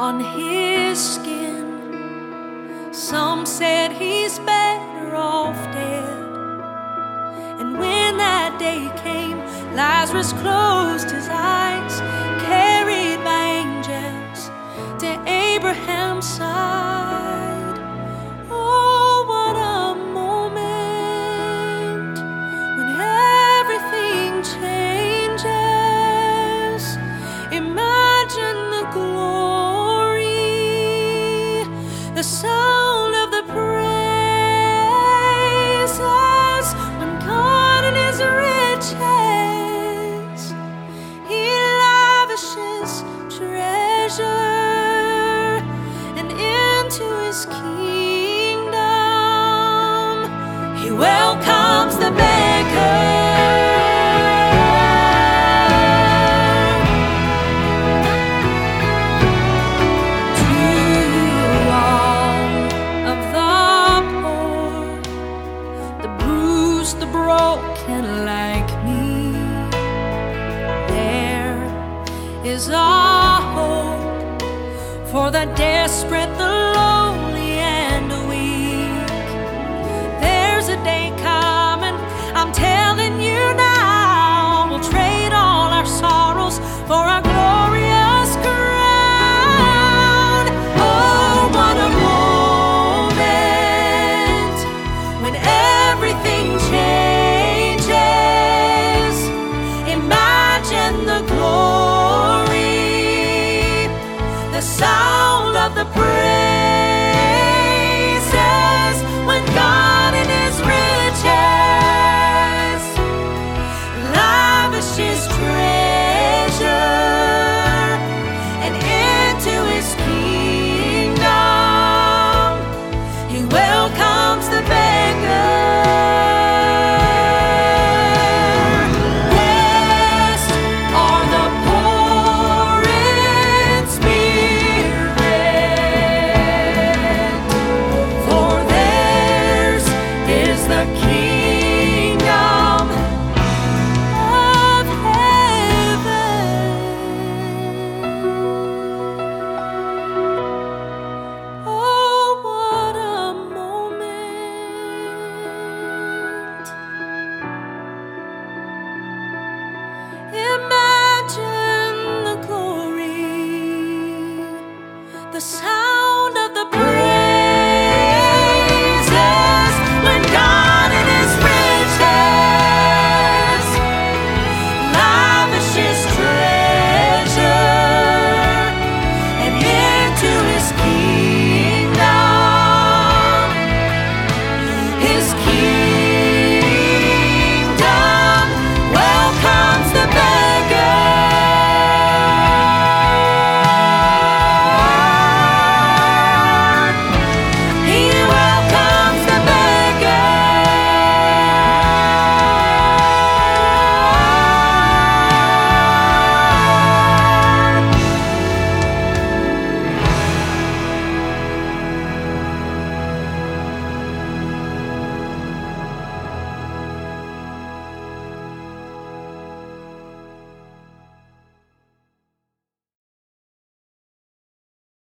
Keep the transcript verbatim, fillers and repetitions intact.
on his skin. Some said he's better off dead. And when that day came, Lazarus closed his eyes, carried by angels to Abraham's side. Oh, what a moment when everything changes. Imagine the glory, the sound of the praises when God in his riches, he lavishes treasure, and into his kingdom he welcomes the beggar. The broken like me, there is a hope for the desperate, the lonely, and the weak. There's a day coming, I'm telling you now, we'll trade all our sorrows for a glorious crown. Oh, what a moment when everything changes. Imagine the glory, the sound of the praises when God in his riches lavishes treasure, and into his kingdom he welcomes the beggar. Imagine the glory, the